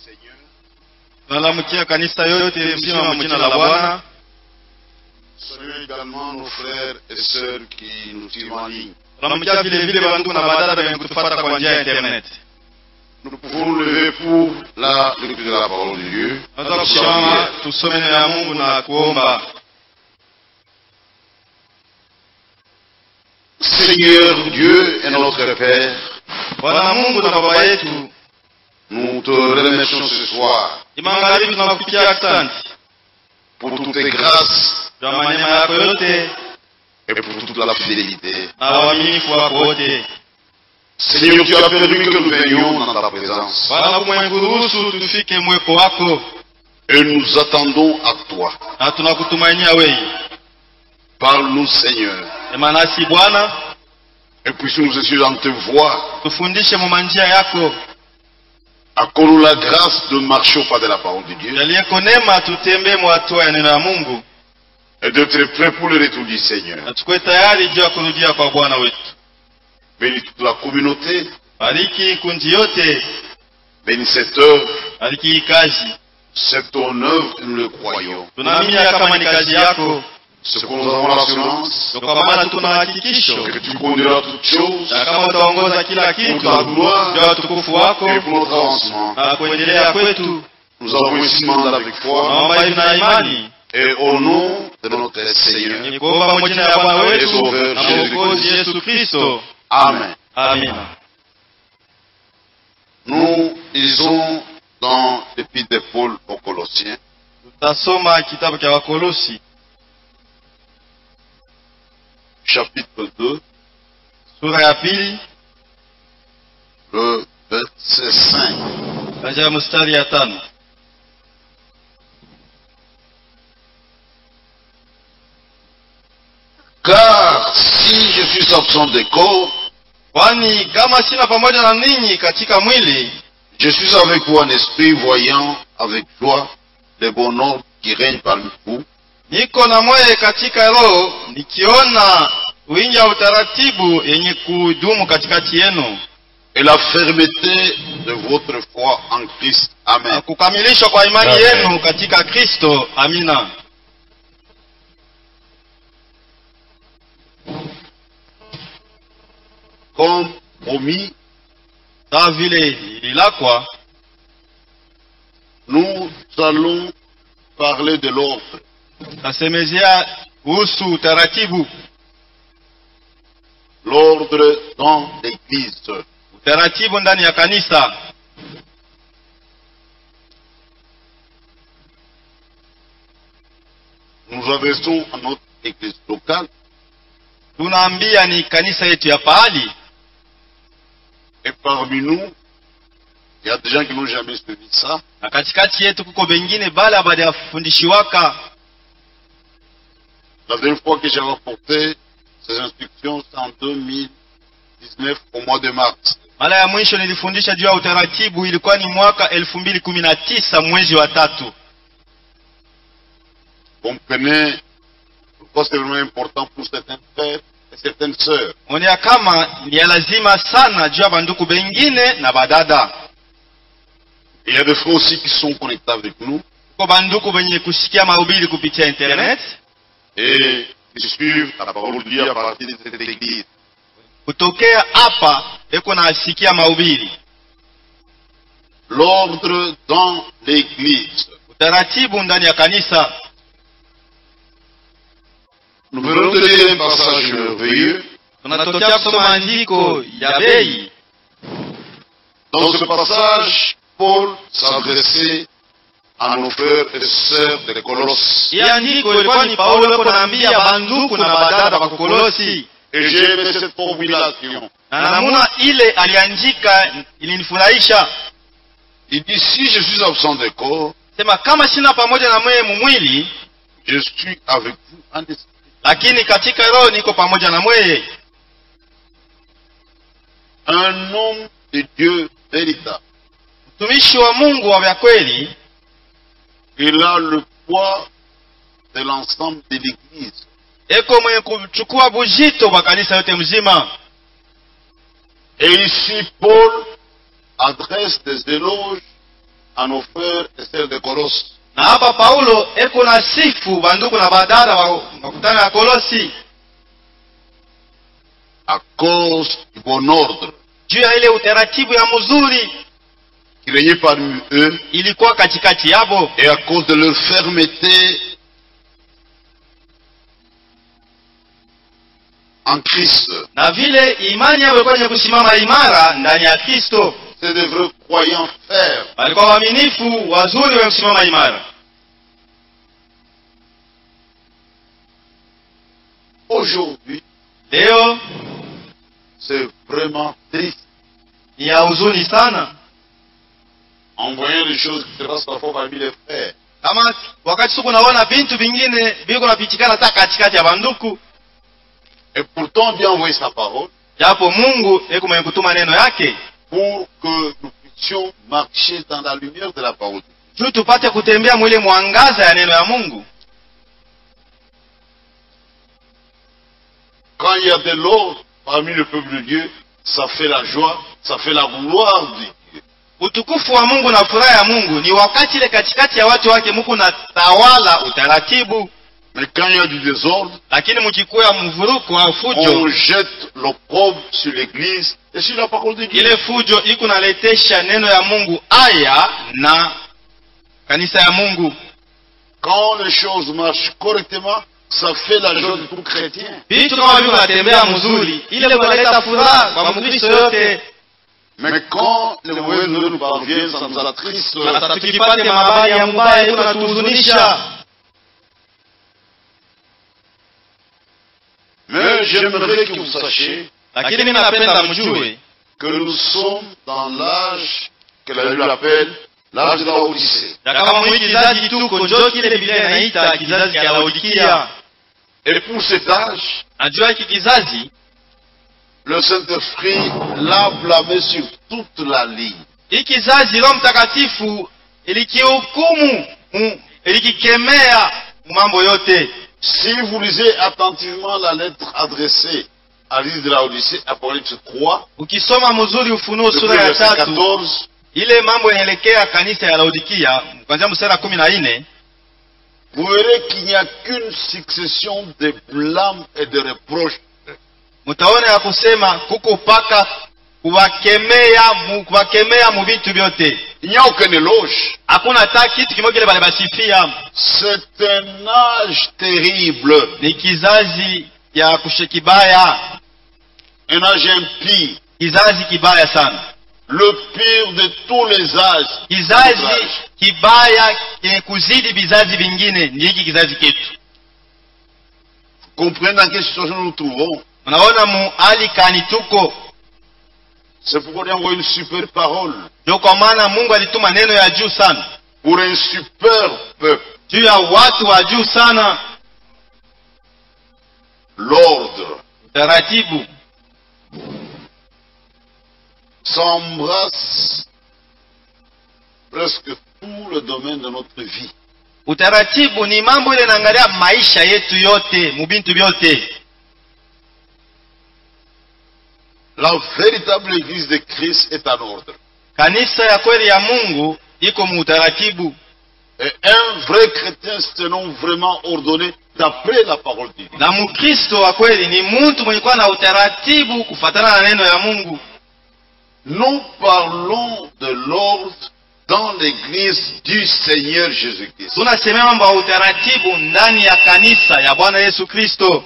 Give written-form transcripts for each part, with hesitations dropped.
Seigneur. Tunalamukia kanisa yote mzima mjina la Bwana. Salut également nos frères et sœurs qui nous suivent en ligne. Tunalamukia vile vile bandugu na badada wenye kutufuata kwa njia ya internet. Nous pouvons nous lever pour la lecture de la parole de Dieu. Tunataka kusimama tusome neno la Mungu na kuomba. Seigneur Dieu et notre Père, Bwana Mungu na Baba yetu, nous te remercions ce soir imangalifu tunakufikia asante pour toutes tes grâces kwa neema yako yote et pour toute la fidélité. na uaminifu wako wote. Seigneur, tu as permis que nous venions dans ta présence Bwana kumwenguruhusu tufike mweko wako et nous attendons à toi. na tunakutumainia wewe. Parle-nous, Seigneur, Ema nasi Bwana, et puissions-nous essayer dans te voix. tufundishe mumanjia yako. Accorde-nous la grâce de marcher au pas de la parole de Dieu Yaliyeko neema tutembee mwatua ya neno la Mungu et d'être prêt pour le retour du Seigneur. na tukue tayari juu ya kurudia kwa Bwana wetu. Bénis toute la communauté, Bariki kundi yote, bénis cette œuvre, bariki hii kazi. c'est ton œuvre et nous le croyons. Tunaamini kama ni kazi yako, Ce que nous avons l'assurance kwa maana tuko na hakikisho que tu conduiras toutes choses na kama utaongoza kila kitu pour ta gloire juu ya utukufu wako et pour notre avancement. na kuendelea kwetu. Nous avons ici demandé avec foi Naomba hivi na imani et au nom de notre Seigneur. ni kuomba kwa jina la Bwana wetu Sauveur na Mwokozi Yesu Kristo. Amen. Amina. Nous lisons dans l'épître de Paul aux Colossiens, Tutasoma kitabu cha Wakolosi chapitre 2, sura ya pili le verset 5. kuanzia mstari ya 5. Car si je suis absent des corps, Kwani kama sina pamoja na ninyi katika mwili, je suis avec vous en esprit, voyant avec joie les bons ordres qui règnent parmi vous, niko na moyo katika roho, nikiona wingi wa utaratibu yenye kudumu katikati yenu et la fermeté de votre foi en Christ. na Amen. kukamilishwa kwa imani yenu katika Kristo. Amina. Comme promis, Sawa vile ililakwa, nous allons parler de l'ordre. tasemezea kuhusu utaratibu, L'ordre dans l'Église. utaratibu ndani ya kanisa. Nous adressons à notre Église locale Tunaambia ni kanisa yetu ya pahali, et parmi nous, il y a des gens qui n'ont jamais suivi ça. na katikati yetu kuko bengine bala baada ya fundishiwaka. La dernière fois que j'ai rapporté ces instructions, c'est en 2019 au mois de mars. Mara ya mwisho nilifundisha juu ya utaratibu ilikuwa ni mwaka 2019 mwezi wa 3. Comprenez pourquoi c'est vraiment important pour certains frères et certaines sœurs. Onea kama ni ya lazima sana juu ya banduku bengine na badada. Il y a des frères aussi qui sont connectés avec nous Kwa banduku benye kusikia mahubiri kupitia internet, et qui suivent la parole de Dieu à partir de cette Église. kutokea hapa eko na asikia mahubiri. L'ordre dans l'Église. Utaratibu ndani ya kanisa. Nous venons de lire un passage merveilleux. Tunatokea kusoma andiko ya bei. Dans ce passage, Paul s'adressait à nos frères et sœurs de Colosse. Hii andiko ilikuwa ni Paulo yuko naambia banduku na badada wa Kolosi. Et j'ai aimé cette formulation. Na namuna ile aliandika ilinifurahisha. Il dit, si je suis absent des corps, Sema kama sina pamoja na mwe mwili, je suis avec vous en esprit. lakini katika roho niko pamoja na mweye. Un homme de Dieu véritable. Mtumishi wa Mungu wa kweli, Il a le poids de l'ensemble de l'Église. eko mwenye kuchukua bujito wa kanisa yote mzima. Et ici, Paul adresse des éloges à nos frères et sœurs de Colosse. Na hapa Paulo eko na sifu banduku na badada wa makutano ya Kolosi À cause du bon ordre juu ya ile utaratibu ya mzuri qui régnait parmi eux ilikuwa katikati yabo, et à cause de leur fermeté en Christ. na vile imani yao ilikuwa yenye kusimama imara ndani ya Kristo. C'est des vrais croyants fermes. Walikuwa waaminifu wazuri wa kusimama imara. Aujourd'hui, Leo c'est vraiment triste ni ya huzuni sana, en voyant les choses qui se passent parfois parmi les frères. kama wakati siku naona bintu vingine biko napitikana hata katikati ya banduku, Et pourtant, Dieu a envoyé sa parole japo Mungu eko mwenye kutuma neno yake pour que nous puissions marcher dans la lumière de la parole. juu tupate kutembea mwile mwangaza ya neno ya Mungu. Quand il y a de l'ordre parmi le peuple de Dieu, ça fait la joie, ça fait la gloire de Dieu. Utukufu wa Mungu na furaha ya Mungu ni wakati ile katikati ya watu wake Mungu na tawala utaratibu. Mais quand il y a du désordre, Lakini mkikuwa mvuruko au on fujo, jette l'opprobre sur l'église et sur la parole de Dieu. ile fujo iko naletesha neno ya Mungu aya na kanisa ya Mungu. Quand les choses marchent correctement, ça fait la joie de tout chrétien. Vitu kama vile unatembea mzuri, ile kunaleta furaha kwa Mkristo yote. Mais quand les mauvaises nouvelles nous parviennent, ça nous attriste. Sasa tukipate mabaya ya mbaya iko natuhuzunisha. Mais j'aimerais que vous sachiez Lakini mimi napenda mjue que nous sommes dans l'âge que la Bible appelle l'âge de la Odyssée. na kama mwiki kizazi tuko ndio kile Biblia inaita kizazi cha Laodikia. Et pour cet âge, Najua hiki kizazi le Saint-Esprit l'a blâmé sur toute la ligne. hiki kizazi Roho Mtakatifu ilikihukumu, ilikikemea mambo yote. Si vous lisez attentivement la lettre adressée à l'île de la Odyssée, Apocalypse 3, Ukisoma mzuri Ufunuo depuis sura le ya verset 3 14, ile mambo yanaelekea kanisa ya Laodikia kuanzia mstari wa 14, vous verrez qu'il n'y a qu'une succession de blâmes et de reproches. mtaona ya kusema kuko paka kuwakemea mu vitu vyote. Il n'y a aucun éloge. Hakuna hata kitu kimoja kile bale basifia. C'est un âge terrible, Ni kizazi ya kushekibaya, un âge impie, kizazi kibaya sana, le pire de tous les âges. kizazi kibaya kuzidi vizazi vingine. Ni hiki kizazi ketu. Comprenez dans quelle situation nous nous trouvons. Unaona mu hali kani tuko. C'est pourquoi il a envoyé une super parole Ndio kwa maana Mungu alituma neno ya juu sana pour un super peuple. juu ya watu wa juu sana. L'ordre Taratibu s'embrasse presque tout le domaine de notre vie. utaratibu ni mambo ile naangalia maisha yetu yote, mubintu vyote. La véritable église de Christ est en ordre. Kanisa ya kweli ya Mungu iko mu utaratibu. Et un vrai chrétien, c'est un homme vraiment ordonné d'après la parole de Dieu. Na Mkristo wa kweli ni mtu mwenye kuwa na utaratibu kufuatana na neno ya Mungu. Nous parlons de l'ordre dans l'église du Seigneur Jésus-Christ. Tunasemea mambo ya utaratibu ndani ya kanisa ya Bwana Yesu Kristo.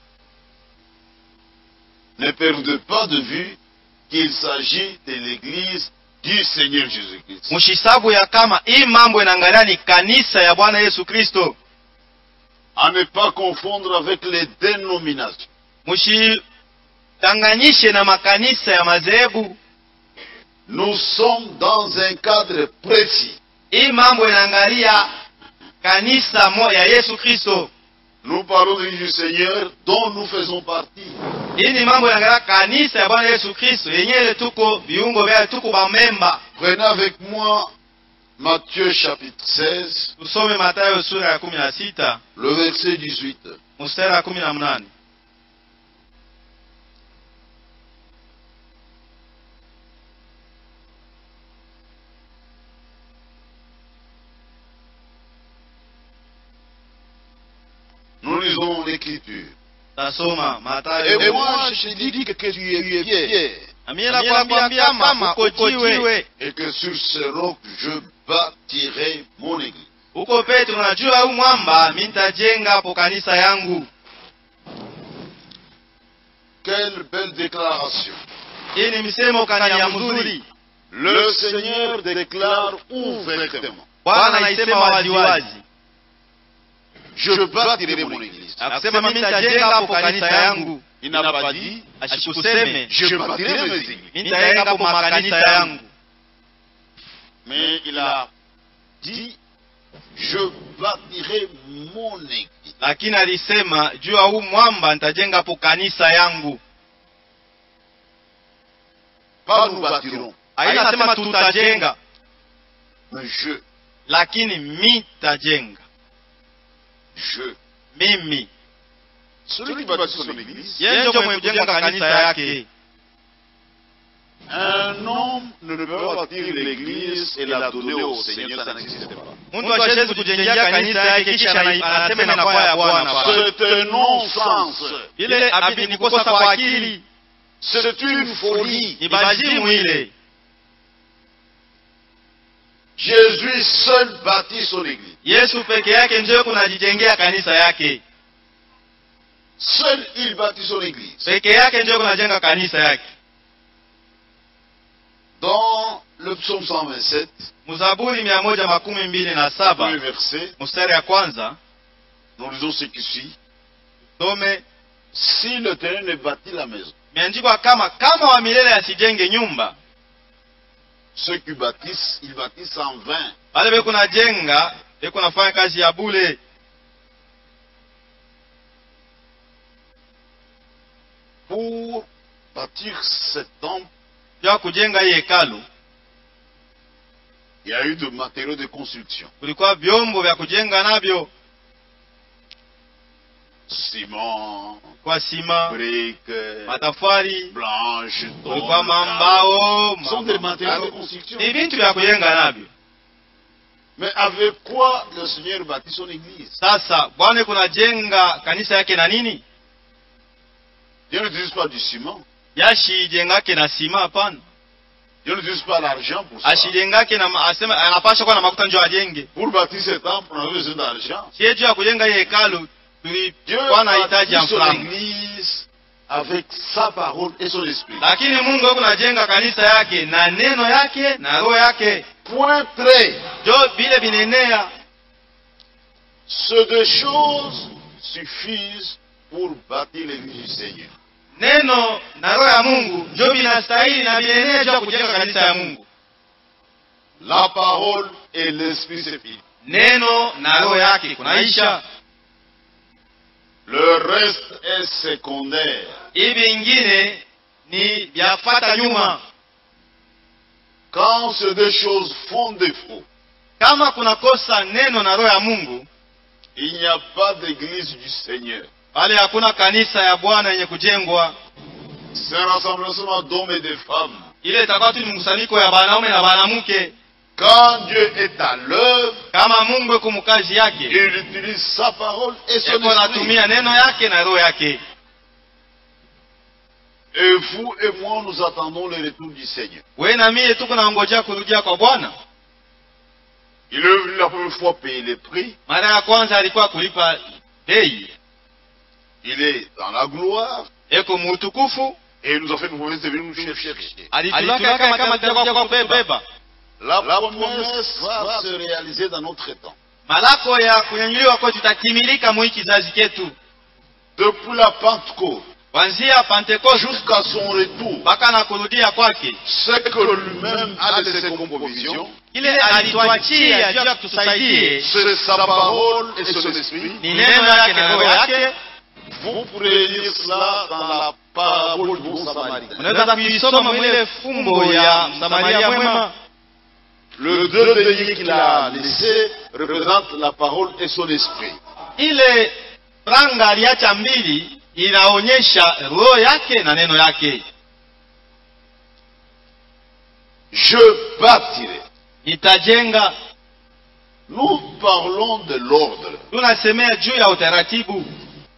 Ne perdez pas de vue qu'il s'agit de l'église du Seigneur Jésus-Christ. Mushisabu ya kama hii mambo inaangalia ni kanisa ya Bwana Yesu Kristo. À ne pas confondre avec les dénominations. Mushitanganyishe na makanisa ya madhehebu. Nous sommes dans un cadre précis. Hii mambo inaangalia kanisa moja ya Yesu Kristo. Nous parlons de l'Église du Seigneur dont nous faisons partie. Hii ni mambo inaangalia kanisa ya Bwana Yesu Kristo yenyewe tuko viungo vya tuko ba memba. Prenez avec moi Matthieu chapitre 16, Tusome Mathayo sura ya 16, le verset 18. mstari wa 18. Lisons l'écriture. Tasoma Et Mathayo. moi, je te dis que tu es Pierre, Amila kwambia kama uko jiwe, et que sur ce roc, je bâtirai mon église. uko Petro, unajua huu mwamba mimi nitajenga hapo kanisa yangu. Quelle belle déclaration. Hii ni msemo kania mzuri. Le Seigneur déclare ouvertement. Bwana anaisema waziwazi. Je bâtirai mon église. Akisema mimi nitajenga hapo kanisa yangu. Il n'a pas dit, Asikuseme je bâtirai mes églises. mimi nitajenga hapo makanisa yangu. Mais il a dit, je bâtirai mon église. Lakini alisema juu ya huu mwamba nitajenga hapo kanisa yangu. Pas nous bâtirons, Hainasema tutajenga, mais je. lakini mitajenga. Mimi. Celui qui bâtit son église, Yeye ndio mwenye kujenga kanisa yake. un homme ne peut bâtir l'église et la donner au Seigneur, ça n'existe pas. Mtu hawezi kujengea kanisa yake kisha anasema inakuwa ya Bwana. C'est un non-sens. Ile abidi ni kosa kwa akili. C'est une folie. Ni bazimu ile. Jésus seul bâtit son église. Yesu peke yake ndiye kunajijengea kanisa yake. Seul il bâtit son église. Peke yake ndiye kunajenga kanisa yake. Dans le psaume 127, Mzaburi 127, premier verset, mstari ya kwanza, nous lisons ce qui suit. Tome Si l'Éternel ne bâtit la maison, imeandikwa kama wa milele asijenge nyumba, ceux qui bâtissent, ils bâtissent en vain. wale beko najenga beko nafanya kazi ya bure. Pour bâtir cet temple, Kwa kujenga hii hekalu il y a eu de matériaux de construction. kulikuwa vyombo vya kujenga navyo, Ciment, kwa sima, briques, matafari, blanches, kulikuwa tôle, mambao, ce sont des matériaux de construction. ni vitu vya kujenga navyo. Mais avec quoi le Seigneur bâtit son église? Sasa Bwana kunajenga kanisa yake na nini? Dieu n'utilise pas du ciment. Yashijengake na sima, hapana. Dieu n'utilise pas l'argent pour ça. Ashijengake na asema anapasha kuwa na makuta ndio ajenge. Pour bâtir cet temple, on a besoin d'argent. Sie juu ya kujenga hii hekalu Dieu tulikuwa na hitaji ya bâtit son franga. église avec sa parole et son esprit. Lakini Mungu yuko anajenga kanisa yake na neno yake na roho yake. Point très. Jo vile binenea. Ces deux choses suffisent pour bâtir l'église du Seigneur. Neno na roho ya Mungu jo binastahili na binenea juu ya kujenga kanisa ya Mungu. La parole et l'esprit c'est fini. Neno na roho yake kunaisha. Le reste est secondaire. Hivi ingine ni vya kufuata nyuma. Quand ces deux choses font défaut, Kama kuna kosa neno na roho ya Mungu, il n'y a pas d'église du Seigneur. pale hakuna kanisa ya Bwana yenye kujengwa. C'est un rassemblement d'hommes et de femmes. Ile itakuwa tu ni mkusanyiko ya wanaume na wanawake. Quand Dieu est à l'œuvre, Kama Mungu yuko mkazi yake, il utilise sa parole et son yuko esprit. anatumia neno yake na roho yake. Et vous et moi, nous attendons le retour du Seigneur. Wewe na mimi tuko naongojea kurudia kwa Bwana. Il est venu la première fois payer les prix. Mara ya kwanza alikuwa kulipa bei. Il est dans la gloire. Eko mutukufu. Et il nous a fait une promesse de venir nous chercher. Alitulaka kama tutakuja kwa kubeba. La promesse va se réaliser dans notre temps. Malako ya kunyanyuliwa kwetu itatimilika mu kizazi chetu. Depuis la Pentecôte Kuanzia Pentecoste jusqu'à son retour, mpaka na kurudia kwake. ce que lui-même a laissé comme provision, Ile alituachia juu ya kutusaidie c'est sa parole et son esprit. ni neno yake na roho yake. Vous pourrez lire cela dans la parabole du bon Samaritain. Unaweza kuisoma ile fumbo ya Msamaria mwema. Le deux deniers qu'il a laissés représentent la parole et son esprit. Ile franga aliacha mbili inaonyesha roho yake na neno yake. Je bâtirai. Nitajenga. Nous parlons de l'ordre. Tunasemea juu ya utaratibu.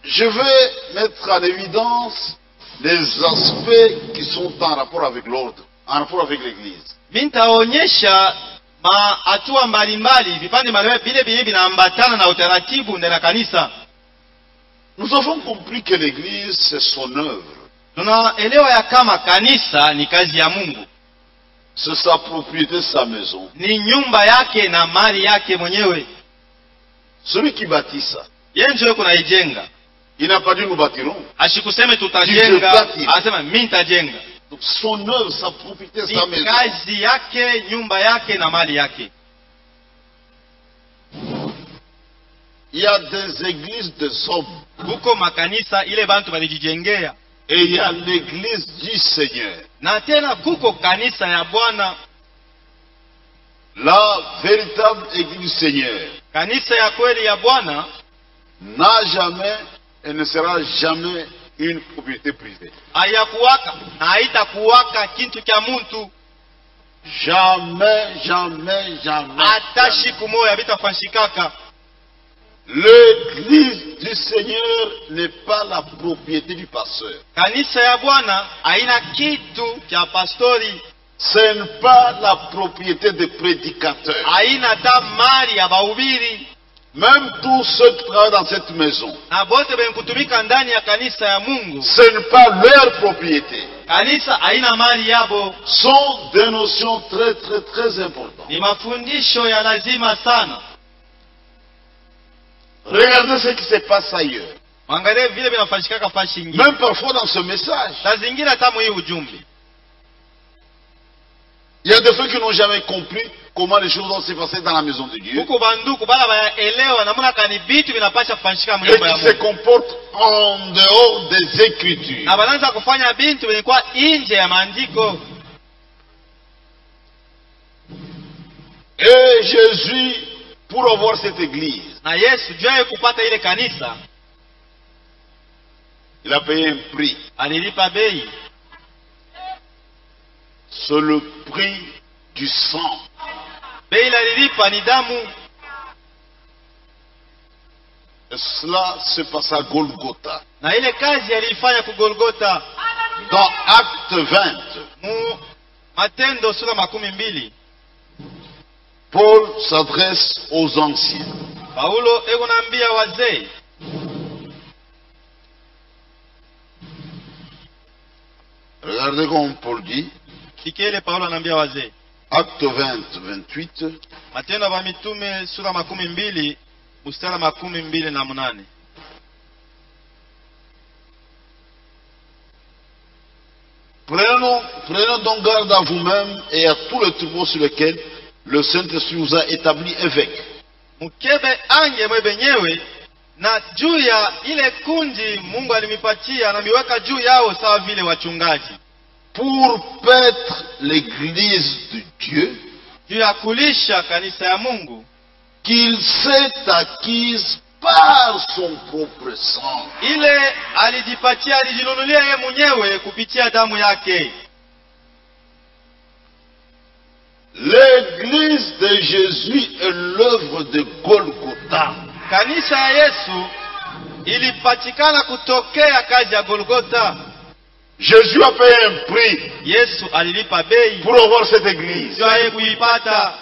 Je vais mettre en évidence les aspects qui sont en rapport avec l'ordre, en rapport avec l'Église. Nitaonyesha hatua mbalimbali, vipande mbalimbali vile vile vinaambatana na utaratibu ndani ya kanisa. Nous avons compris que l'Église, c'est son œuvre. Tunaelewa ya kama kanisa ni kazi ya Mungu. C'est sa propriété, sa maison. Ni nyumba yake na mali yake mwenyewe. Celui qui bâtit ça, yeye ndio kunaijenga. il n'a pas dit nous bâtirons. Asikuseme tutajenga, anasema mimi nitajenga. Donc son œuvre, sa propriété, sa maison. Kazi yake, nyumba yake na mali yake. Il y a des églises des hommes. Kuko makanisa ile bantu balijijengea. Et il y a l'église du Seigneur. Na tena kuko kanisa ya Bwana. La véritable église du Seigneur. Kanisa ya kweli ya Bwana n'a jamais et ne sera jamais une propriété privée. Hayakuwaka na haitakuwaka kintu kya muntu. Jamais, jamais, jamais. Hata siku moja bitafanyikaka. L'église du Seigneur n'est pas la propriété du pasteur. Kanisa ya Bwana haina kitu kya pastori. Ce n'est pas la propriété des prédicateurs. Haina ta mali ya bahubiri. Même tous ceux qui travaillent dans cette maison, na bote benkutumika ndani ya kanisa ya Mungu, ce n'est pas leur propriété. Kanisa haina mali yabo. Sont des notions très très très importantes. Ni mafundisho ya lazima sana. Regardez ce qui se passe ailleurs. Angalia vile vinafanyika fashi nyingi. Même parfois dans ce message. Na zingine hata hii ujumbe. Il y a des frères qui n'ont jamais compris comment les choses vont se passer dans la maison de Dieu. Huko banduku bala baelewa namna kani vitu vinapaswa kufanyika Et mnyumba ya qui se Mungu. comportent en dehors des Écritures. Na banaanza kufanya bintu vilikuwa nje ya maandiko. Et Jésus, pour avoir cette église, Na Yesu juu kupata ile kanisa, il a payé un prix. alilipa bei. C'est le prix du sang. Bei alilipa ni damu. Et cela se passe à Golgotha. Na ile kazi alifanya ku Golgotha. Dans Acte 20, Mu Matendo sura 12. Paul s'adresse aux anciens. Paulo eko naambia wazee. Regardez comme Paul dit. Sikele Paulo anaambia wazee. Acte 20, 28. Matendo ya Mitume sura 12 mstari 28. Prenons donc garde à vous-même et à tous les troupeaux sur lesquels le Saint-Esprit vous a établi évêque. Mukebe ange mwe benyewe na juu ya ile kundi Mungu alimipatia anamiweka juu yao sawa vile wachungaji. Pour paître l'église de Dieu, Juu ya kulisha kanisa ya Mungu, qu'il s'est acquise par son propre sang. ile alijipatia, alijinunulia yeye mwenyewe kupitia damu yake. L'église de Jésus est l'œuvre de Golgotha. Kanisa ya Yesu ilipatikana kutokea kazi ya Golgotha. Jésus a payé un prix Yesu alilipa bei pour avoir cette église. ndio yeye kuipata.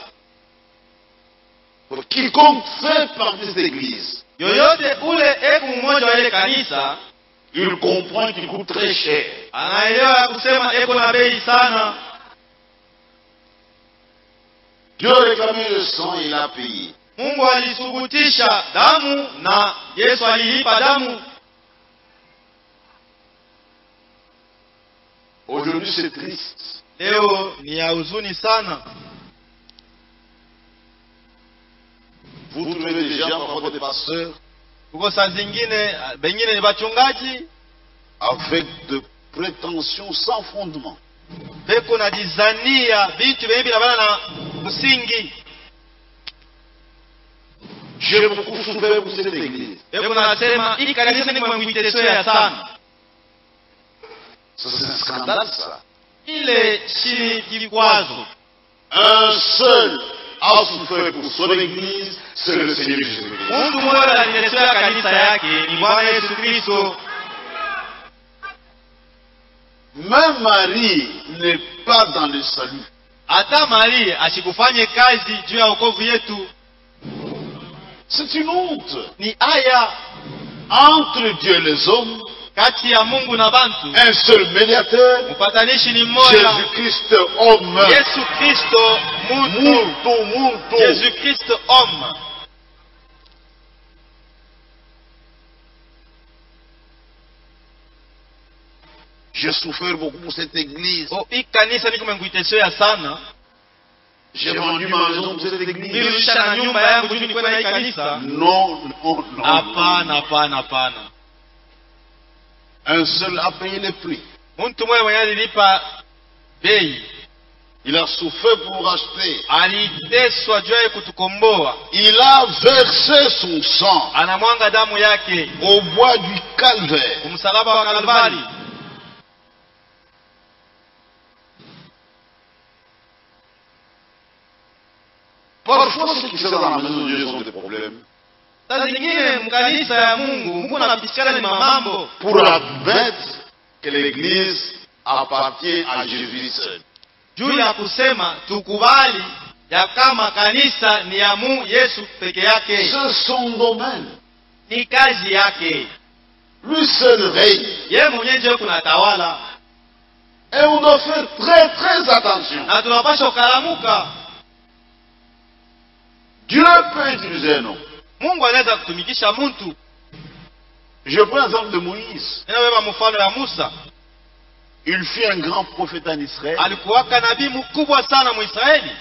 Pour quiconque fait partie de cette église, Yoyote ule eku mmoja wa ile kanisa, il comprend qu'il coûte très cher. anaelewa kusema eko na bei sana. Dieu a réclamé le sang et il a payé. Mungu alisubutisha damu na Yesu alilipa damu. Aujourd'hui c'est triste. Leo ni ya huzuni sana. Vous trouvez des gens, parfois des pasteurs, Kuko saa zingine bengine ni bachungaji avec de prétentions sans fondement. beko na dizania vitu venye vinabana na msingi. J'ai beaucoup souffert pour cette église. Beko na nasema hii kanisa ni mwitesea sana. Ça, c'est un scandale, ça. Ile chini kikwazo. Un seul a souffert pour son église, c'est le Seigneur Jésus-Christ. Mtu mmoja alitetea kanisa yake ni Bwana Yesu Kristo. Même Marie n'est pas dans le salut. Hata Maria asikufanye kazi juu ya wokovu yetu. C'est une honte. Ni aya Entre Dieu et les hommes, kati ya Mungu na bantu. un seul médiateur, Mpatanishi ni mmoja, Jésus-Christ homme. Yesu Kristo mtu. Yesu Kristo homme. J'ai souffert beaucoup pour cette église. Hii kanisa niko menguitesea sana. J'ai vendu ma maison pour cette église. Nilirudisha na nyumba yangu juu nilikuwa na hii kanisa. Non. Hapana. Un seul a payé le prix. Mtu mmoja mwenye alilipa bei. Il a souffert pour racheter. Aliteswa juu ya kutukomboa. Il a versé son sang Anamwanga damu yake au bois du calvaire. kumsalaba wa Kalvari. Parfois, ce qui se fait dans la maison de Dieu sont des problèmes. Sasa zingine mkanisa ya Mungu anapitikana ni mambo. Pour admettre que l'église appartient à Jésus seul. Juu ya kusema tukubali ya kama kanisa ni ya Yesu peke yake. C'est son domaine. Ni kazi yake. Lui seul règne. Yeye mwenyewe ndiye kunatawala. Et on doit faire très attention. Na tunapaswa kukalamuka. Dieu peut utiliser un homme. Mungu anaweza kutumikisha mtu. Je prends l'exemple de Moïse. Ninaweka mfano ya Musa. Il fut un grand prophète en Israël. Alikuwa nabii mkubwa sana Mwisraeli.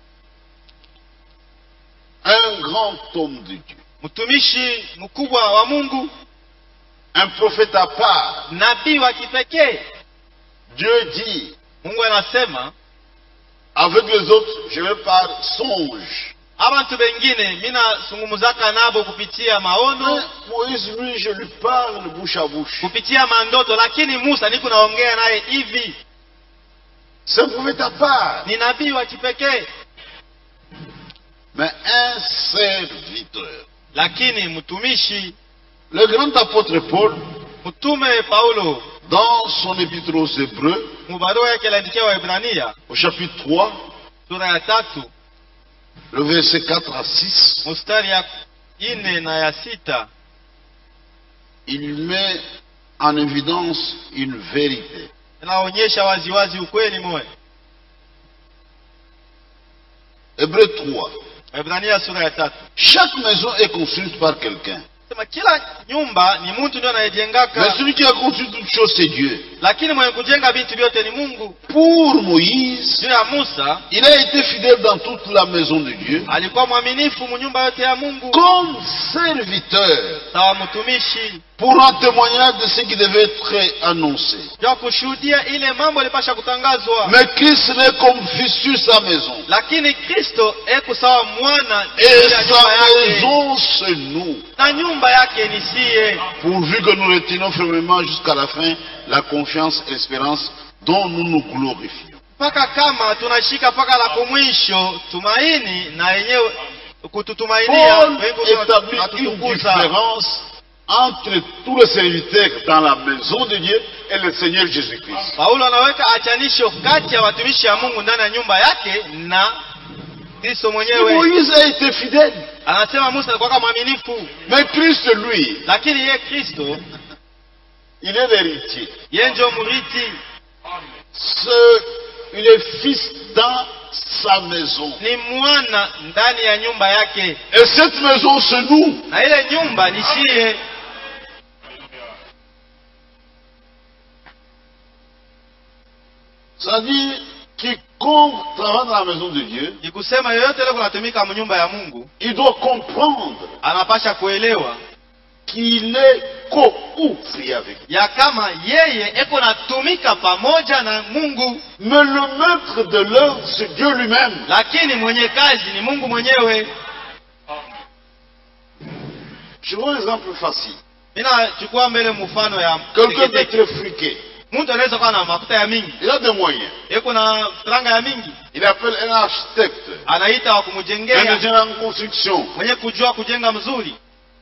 Un grand homme de Dieu. Mtumishi mkubwa wa Mungu. Un prophète à part. Nabii wa kipekee. Dieu dit, Mungu anasema, avec les autres, je vais par songe. Abantu bengine mina sungumuzaka nabo kupitia maono. Moïse, lui, je lui parle bouche à bouche. Kupitia mandoto, lakini Musa niko naongea naye hivi. C'est un prophète à part. Ni nabii wa kipekee. Mais un serviteur. Lakini mtumishi. Le grand apôtre Paul, Mtume Paulo, dans son épître aux Hébreux, mubarua yake aliandikia Waebrania, au chapitre 3, sura ya 3, le verset 4 à 6, mstari ya 4 na ya 6, il met en évidence une vérité. Anaonyesha waziwazi ukweli moja. Hébreux 3. Waebrania sura ya 3. Chaque maison est construite par quelqu'un. Sema kila nyumba ni mtu ndio anayejengaka. Mais celui qui a construit toutes choses, c'est Dieu. Lakini mwenye kujenga vitu vyote ni Mungu. Pour Moïse, Juu ya Musa, il a été fidèle dans toute la maison de Dieu. alikuwa mwaminifu mnyumba yote ya Mungu. Comme serviteur. Sawa mtumishi. Pour un témoignage de ce qui devait être annoncé. Ndio kushuhudia ile mambo ilipasha kutangazwa. Mais Christ n'est comme fils sur sa maison. Lakini Kristo eko sawa mwana Et ya sa nyumba yake. maison, c'est nous. Na nyumba yake ni sie. Pourvu que nous retenons fermement jusqu'à la fin la confiance et l'espérance dont nous nous glorifions. Paka kama tunashika paka la kumwisho tumaini na yenyewe kututumainia Paul établit une différence entre tous les serviteurs dans la maison de Dieu et le Seigneur Jésus-Christ. Paulo anaweka achanisho kati ya watumishi ya Mungu ndani ya nyumba yake na Kristo mwenyewe. Moïse a été fidèle. Anasema Musa alikuwa kama mwaminifu. Mais Christ, lui, Lakini yeye Kristo, il est l'héritier. yeye ndio mrithi. Il est fils dans sa maison. Ni mwana ndani ya nyumba yake. Et cette maison, c'est nous. Na ile nyumba ni sie. C'est-à-dire, quiconque travaille dans la maison de Dieu, Ni kusema yoyote ile kunatumika mnyumba ya Mungu, il doit comprendre anapasha kuelewa qu'il est co-ouvrier avec Dieu. ya kama yeye eko natumika pamoja na Mungu, Mais le maître de l'œuvre, c'est Dieu lui-même. lakini mwenye kazi ni Mungu mwenyewe. Je vois un exemple facile. Ninachukua mbele mfano ya Quelqu'un peut teketeke. être friqué. Mtu anaweza kuwa na makuta ya mingi, il a des moyens. yuko na franga ya mingi, Il appelle un architecte, anaita wa un kumjengea, ingénieur en construction. mwenye kujua kujenga mzuri.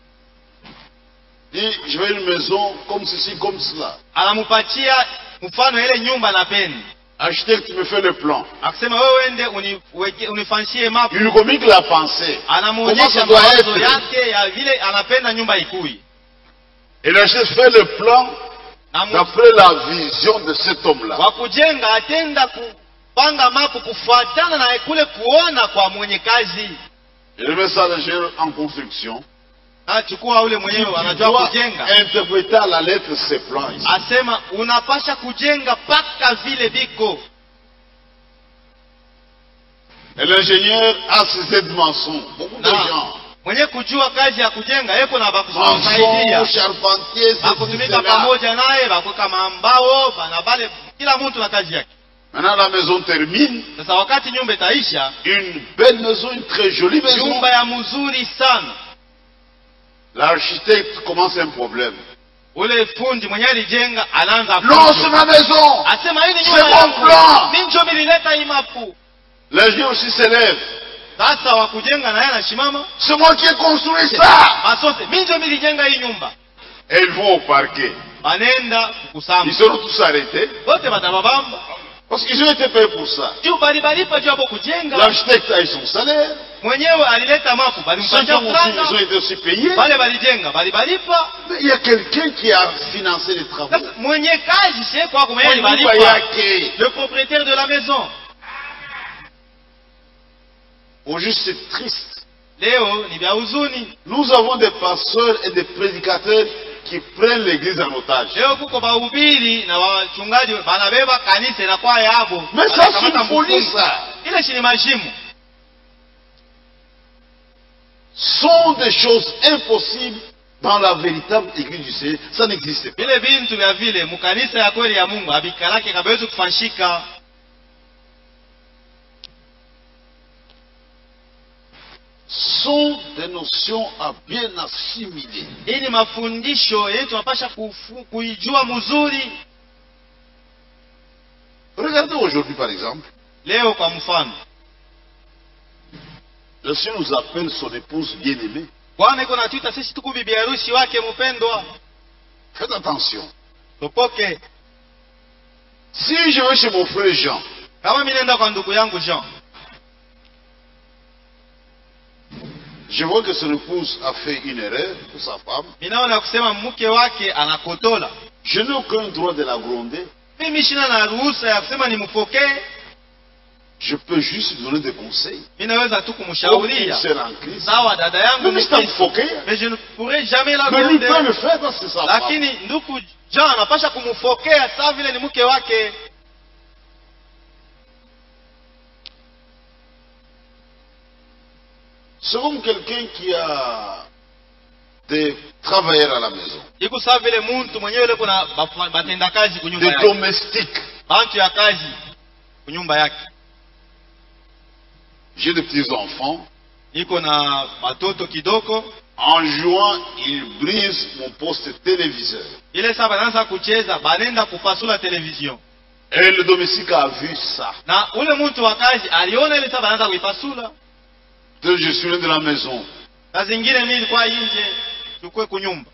Dit, je veux une maison comme ceci, comme cela. Anamupatia mfano ile nyumba anapenda. Architecte me fait le plan. Akisema wewe ende unifanyie mapu. Il lui communique la pensée. Comment ça Anamuonyesha doit mawazo être. yake ya vile anapenda nyumba ikui. Et l'architecte fait le plan d'après la vision de cet homme-là. Wa kujenga atenda kupanga mapu kufuatana na kule kuona kwa mwenye kazi. Il remet ça à l'ingénieur en construction. Achukua ule mwenyewe Tu anajua dois kujenga. interpréter à la lettre ces plans ici. Asema unapasha kujenga paka vile biko. Et l'ingénieur a ses aides-maçons. Beaucoup de Na gens. mwenye kujua kazi ya kujenga yeko na Maçons, bakusaidia. charpentiers, ceci, Bakutumika cela. pamoja naye bakuka mambao banabale kila mtu na kazi yake. Maintenant la maison termine. Sasa wakati nyumba itaisha, Une belle maison, une très jolie maison. nyumba ya mzuri sana. L'architecte commence un problème. Ule fundi mwenye alijenga anaanza Non, fujo. c'est ma maison. Asema hii ni C'est nyumba mon yangu. plan. Mimi ndio nilileta hii mapu. L'ingénieur aussi s'élève. Sasa wa kujenga na yeye anashimama. C'est moi qui ai construit ça. Masote, mimi ndio nilijenga hii nyumba. Et ils vont au parquet. Banenda kukusamba. Ils seront tous arrêtés. Wote batababamba. Parce qu'ils ont été payés pour ça. Juu balibalipa juu hapo kujenga. L'architecte a eu son salaire. Mwenyewe alileta mapu, Ceux balimpatia qui ils ont franga. été aussi payés. Wale balijenga, balibalipa. Mais il y a quelqu'un qui a financé les travaux. Sasa mwenye kazi sie kwa kumenya Nyumba alibalipa. yake. Le propriétaire de la maison. Au juste c'est triste. Leo ni vya huzuni. Nous avons des pasteurs et des prédicateurs qui prennent l'église en otage. Leo kuko bahubiri na wachungaji banabeba kanisa na kwa yabo. Mais ça c'est une folie ça. Ile shini mashimu. Sont des choses impossibles dans la véritable église du Seigneur. Ça n'existe pas. Vile bintu vya vile mukanisa ya kweli ya Mungu abikalake kabawezi kufanyika. Sont des notions à bien assimiler. Hii ni mafundisho yetu tunapasha kuijua mzuri. Regardez aujourd'hui par exemple. Leo kwa mfano, Le Seigneur nous appelle son épouse bien-aimée. Bwana iko natuita sisi tuku bibi harusi wake mpendwa. Faites attention. Topoke. Si je vais chez mon frère Jean, Kama mimi nenda kwa ndugu yangu Jean, je vois que son épouse a fait une erreur pour sa femme. ninaona kusema mke wake anakotola. Je n'ai aucun droit de la gronder. Mimi sina na ruhusa ya kusema nimfokee. Je peux juste lui donner des conseils. Mimi naweza tu Comme une kumshauria. sœur en Christ. Sawa dada yangu Mais c'est un foquet. mais je ne pourrai jamais la Mais lui peut gronder. le faire parce que c'est sa femme. Lakini ndugu Jean anapasha kumfokea sawa vile ni mke wake. C'est comme quelqu'un qui a des travailleurs à la maison, Iko sawa vile mtu mwenyewe yule kuna batenda kazi kunyumba des yake. domestiques. Bantu ya kazi kunyumba yake. J'ai des petits-enfants. Iko na watoto kidogo. En jouant, ils brisent mon poste téléviseur. Ile saa banaanza kucheza banenda kupasula television. Et le domestique a vu ça. Na ule mtu wa kazi aliona ile saa banaanza kuipasula. Donc je suis de la maison. Na zingine mimi nilikuwa nje tukue kunyumba.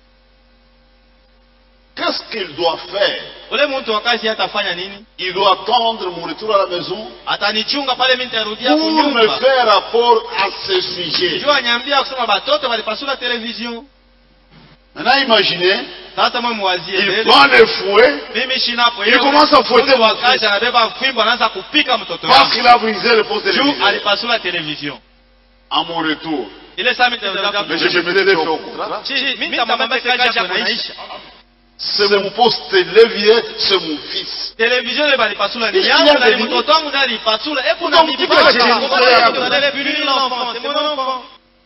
Qu'est-ce qu'il doit faire? Ule mtu wa kazi atafanya nini? Il doit attendre mon retour à la maison Atanichunga pale mimi nitarudia pour me kunyumba. faire rapport à ce sujet. Jua nyambia kusema batoto walipasula television. Maintenant imaginez, Sasa mwe mwazie il mbele. prend le fouet Mimi shinapo Il commence à fouetter mtu wa mon kazi fils. anabeba fimbo anaanza kupika mtoto parce wangu. qu'il a brisé le poste Juu téléviseur. alipasula television. À mon retour, Ile saa mimi nitarudia mais je me l'ai fait au contrat. mimi nitamwambia kazi yako inaisha. C'est mon poste téléviseur, c'est mon fils. Television ile balipasula ni Il y yangu a na des ni mtoto wangu ndiye alipasula. Hebu na Donc, mimi tu peux gérer mon frère. c'est mon enfant.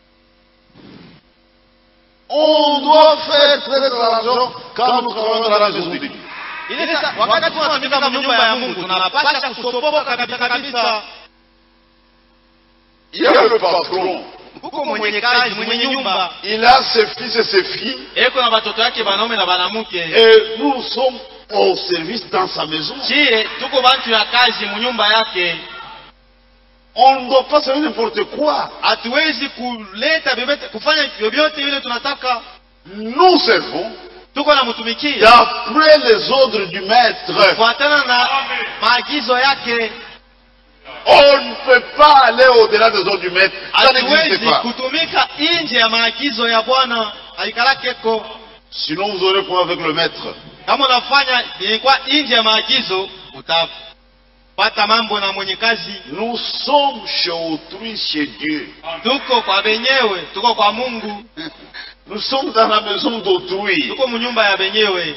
On doit faire très attention quand nous travaillons dans la maison de Dieu. Ile sasa wakati tunatumika nyumba ya Mungu tunapasha kusopoka kabisa. Il y a le patron. Huko mwenye kazi, mwenye nyumba, Il a ses fils et ses filles. eko na watoto wake wanaume na wanawake. Et nous sommes au service dans sa maison. chie tuko bantu ya kazi munyumba yake. On ne doit pas faire n'importe quoi. Hatuwezi kuleta vyovyote, kufanya vyovyote vile tunataka. Nous servons Tuko na mtumikia d'après les ordres du maître. kufuatana na maagizo yake. On ne peut pas aller au-delà des ordres du maître. Ça n'existe Hatuwezi pas. kutumika nje ya maagizo ya Bwana aikalakeko. Sinon vous aurez problème avec le maître. Kama unafanya ilikuwa nje ya maagizo, utapata mambo na mwenye kazi. Nous sommes chez autrui, chez Dieu. Tuko kwa benyewe, tuko kwa Mungu. Nous sommes dans la maison d'autrui. Tuko munyumba ya benyewe.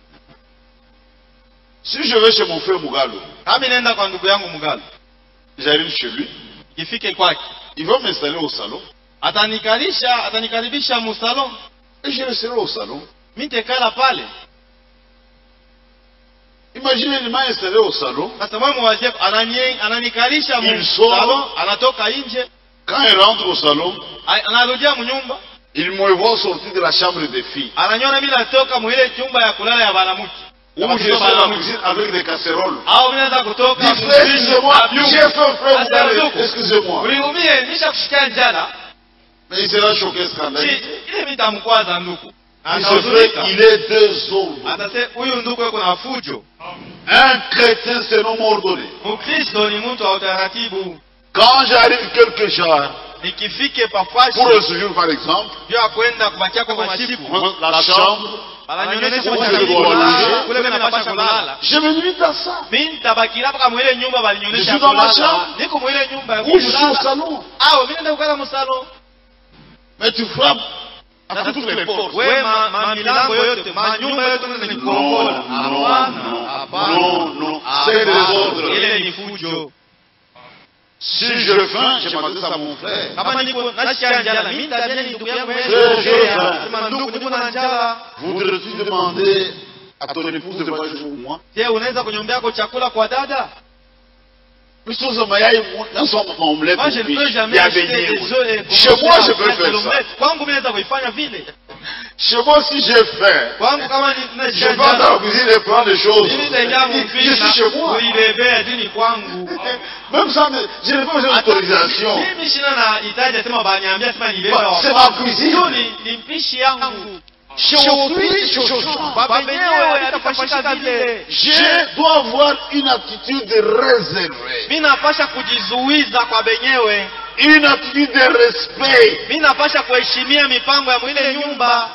Si je vais chez mon frère Mugalo, Kama nenda kwa ndugu yangu Mugalo, j'arrive chez lui, ifike kwake, il va m'installer au salon atanikaribisha mu salon, et je resterai au salon. mimi nitakala pale. Imaginez, il m'a installé au salon. Sasa mimi mwazie ananikalisha mu Il sort. salon, anatoka nje, Quand il rentre au salon, anarudia munyumba, il me voit sortir de la chambre des filles. ananyona mimi natoka mu ile chumba ya kulala ya banamuke. Où je suis à la cuisine avec des casseroles. Au mnaweza kutoka Il fait, excusez-moi, j'ai fait un frère Mugalo, excusez-moi. Uliumie nisha kushikia njala. Mais il sera choqué, scandalisé. Ile mitamkwaza ndugu. Il se fait, il est deux hommes. Atase huyu ndugu yuko na fujo. Un chrétien, c'est un homme ordonné. Mkristo ni mtu wa utaratibu. Quand j'arrive quelque chose, Nikifike pafashi pour le séjour par exemple, juu ya kwenda kubakia kwa mashiku, la chambre, ananionyesha Où kwa je dois loger. kule mimi napasha kulala. je me limite à ça. Mimi nitabakila mpaka mwile nyumba Je balinionyesha suis dans ma kulala. chambre. Niko mwile nyumba ya Ou je suis au kulala. salon. Au mimi nenda kukala msalon. Mais tu frappes à toutes les portes. Wewe milango yote, manyumba yote ni kuongola. Hapana. Non, c'est des ordres. Ile ni fujo. Si je faim, je m'adresse à mon frère. Kama niko nasikia njala, mimi nitajia ni ndugu yangu Frère, ndugu niko na njala. Voudrais-tu demander à ton épouse de manger pour moi? Je, unaweza kunyombea kwa chakula kwa dada? Mais si on mayai, dans son omelette, Moi, je ne peux jamais il y a acheter béni. des œufs et Chez moi, je peux faire ça. Kwangu mimi naweza kuifanya vile. Chez moi, si j'ai faim, Kwangu kama je vais dans la cuisine et prendre des choses. mimi nitaingia Je suis chez moi. kuibebea tu ni kwangu. Même ça, je n'ai pas besoin d'autorisation. Mimi sina na hitaji sema baniambia sema nibebe. C'est ma cuisine. Ni mpishi yangu. Chez autrui, chez autrui. Baba wenyewe atafanyika vile. Je dois avoir une attitude réservée. Mimi napasha kujizuiza kwa benyewe. Une attitude de respect. Mimi napasha kuheshimia mipango ya mwile nyumba.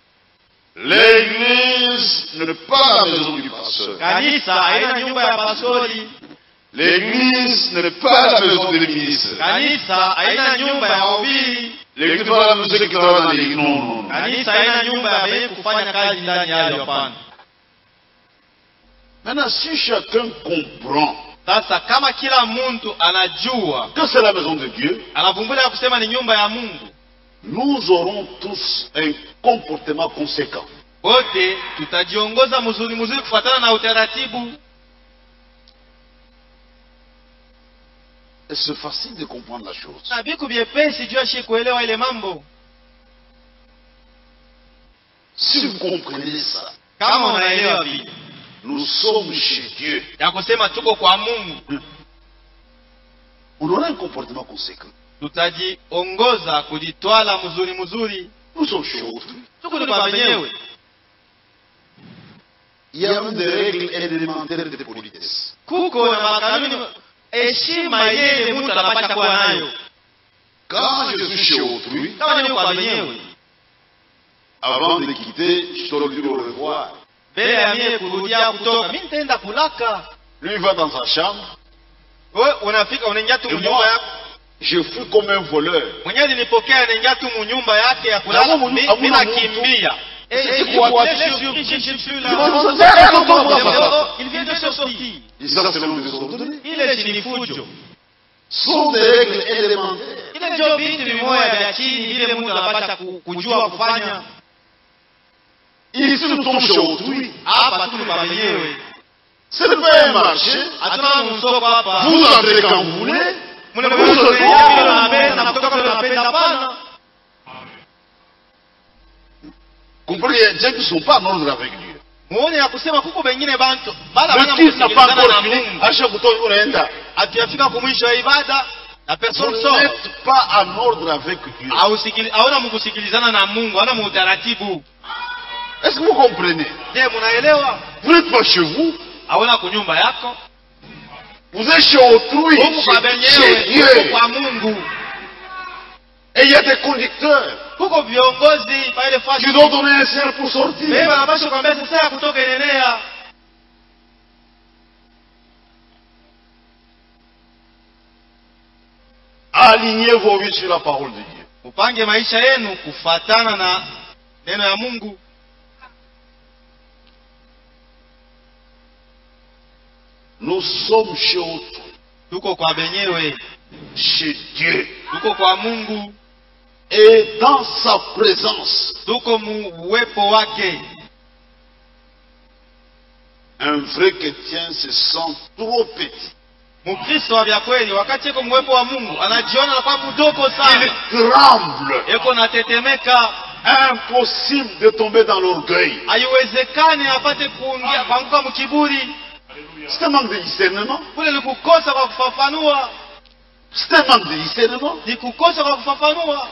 L'église n'est pas la maison du pasteur. Kanisa haina nyumba ya pastori. L'église n'est pas la maison des ministres. Kanisa haina nyumba ya wahubiri. L'église n'est pas la maison qui travaille dans l'église. Non, non, non. Kanisa haina nyumba ya wenye kufanya kazi ndani yayo, hapana. Maintenant, si chacun comprend Sasa kama kila mtu anajua, que c'est la maison de Dieu, anavumbula ya kusema ni nyumba ya Mungu, nous aurons tous un comportement conséquent. wote tutajiongoza mzuri kufuatana na utaratibu. Et c'est facile de comprendre la chose. Na biku vyepesi juu ya kuelewa ile mambo. Si vous comprenez ça, Kama unaelewa vile, nous sommes chez Dieu. ya kusema tuko kwa Mungu, On aura un comportement conséquent. tutajiongoza kujitwala mzuri. Nous sommes chez autrui. Tuko ni kwa wenyewe. Il y a des règles élémentaires de politesse. Kuko na makanuni heshima yeye mtu anapaswa kuwa nayo. Quand je suis chez autrui, Kama ni kwa wenyewe, avant de quitter, je dois lui dire au revoir. mbele ya mie kurudia kutoka, mimi nitaenda kulaka. Lui il va dans sa chambre. Wewe unafika unaingia tu Et nyumba moi, yako. je fus comme un voleur. Mwenyewe alinipokea anaingia tu nyumba yake ya kulala. Hamuna Mimi mtu. nakimbia. C'est Quoi, quoi? Il vient de sortir. Et ça, c'est le désordonné. Ile si ni fujo. Ce sont des règles élémentaires. Ile ndio vitu vimoja vya chini vile mtu anapaswa kujua kufanya. Ici, nous sommes chez autrui. Hapa tu kwa wenyewe. Ce n'est pas un marché. Hatuna msoko hapa. Vous entrez quand vous voulez. Mnapokuja vile unapenda na kutoka vile unapenda, hapana. Comprenez, il y a des gens qui ne sont pas en ordre avec Dieu. muone ya kusema kuko bengine bantu bala Le bana culte n'a pas msikilizana encore na fini. Mungu. Acha kutoka unaenda. Atuyafika kumwisho wa ibada na Vous personne sort. n'êtes pas en ordre avec Dieu. Hauna mkusikilizana na Mungu, hauna muutaratibu. Est-ce que vous comprenez? Je, munaelewa? Vous n'êtes pas chez vous. Hauna kunyumba yako. Vous êtes chez autrui. Mungu kwa Chez benyewe, Dieu. Mungu kwa Mungu. Et il y a des conducteurs Kuko viongozi pa ile fasi. qui doivent donner un cerf pour sortir. Beba anapaswa kwambia sasa ya kutoka enenea. Alignez vos vies sur la parole de Dieu. Upange maisha yenu kufatana na neno ya Mungu. Nous sommes chez autrui. Tuko kwa benyewe, Chez Dieu. tuko kwa Mungu, Et dans sa présence, tuko muwepo wake. un vrai chrétien se sent trop petit. Mkristo wa vya kweli wakati yuko muwepo wa Mungu anajiona kwa mdogo Il sana. tremble. Yuko natetemeka, Impossible de tomber dans l'orgueil. haiwezekani apate kuingia kuanguka mkiburi. C'est un manque de discernement. Kule ni kukosa kwa kufafanua, C'est un manque de discernement. ni kukosa kwa kufafanua.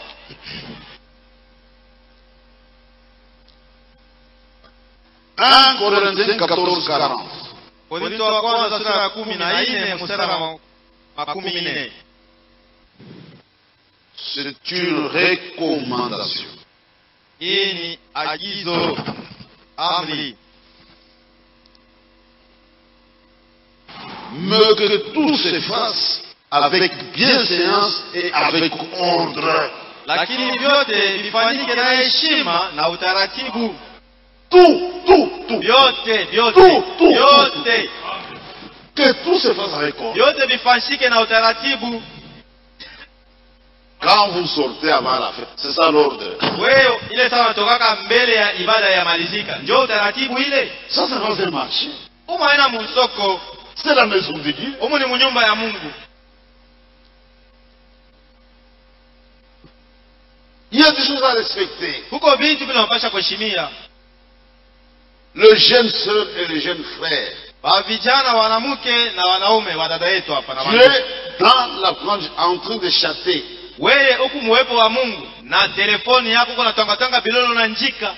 1 Corinthiens 14:40. Korinto wa kwanza sura ya 14 mstari wa 14. C'est une recommandation. Hii ni agizo, amri. Mais que tout se fasse avec bienséance et avec ordre. Lakini vyote vifanyike na heshima na utaratibu. Tout. Vyote, Tout. vyote. Que tout se fasse avec ordre. Vyote vifanyike na utaratibu. Quand vous sortez avant la fête, c'est ça l'ordre. Wewe ile sawa natokaka mbele ya ibada ya malizika. Ndio utaratibu ile. Ça, c'est dans un marché. Umaena musoko, C'est la maison de Dieu. umu ni munyumba ya Mungu. Il y a des choses à respecter. Huko vitu vinapaswa kuheshimia. Le jeune sœur et le jeune frère. Ba vijana wanamke na wanaume wa dada yetu hapa na Tu wandugu. es dans la branche en train de chatter. Wewe huku muwepo wa Mungu na telefoni yako uko natanga bilolo na njika.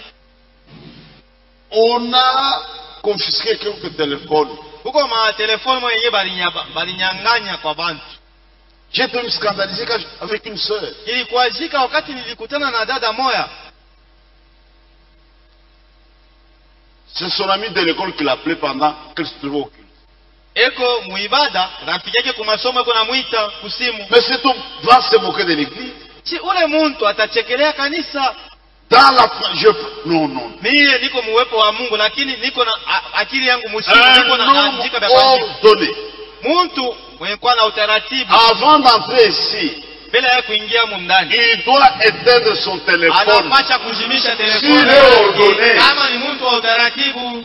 On a confisqué quelques téléphones. Huko ma telefoni mwenye balinyang'anya kwa bantu. J'ai été scandalisé avec une sœur. Ilikuwazika wakati nilikutana na dada moya. C'est son ami de l'école qui l'appelait pendant qu'elle se trouvait au culte. Eko muibada, rafiki yake kumasomo eko namuita kusimu. Mais cet homme va se moquer de l'église. Si ule muntu atachekelea kanisa. Dans la non. Mie niko muwepo wa Mungu lakini niko na akili yangu musimu, niko Un na homme andika vya kuandika. ordonné. Muntu mwenye kuwa na utaratibu Avant d'entrer ici, mbele ya kuingia mundani. il doit éteindre son téléphone. Anapasha kuzimisha S'il telefoni est ordonné. yake. Kama ni muntu wa utaratibu,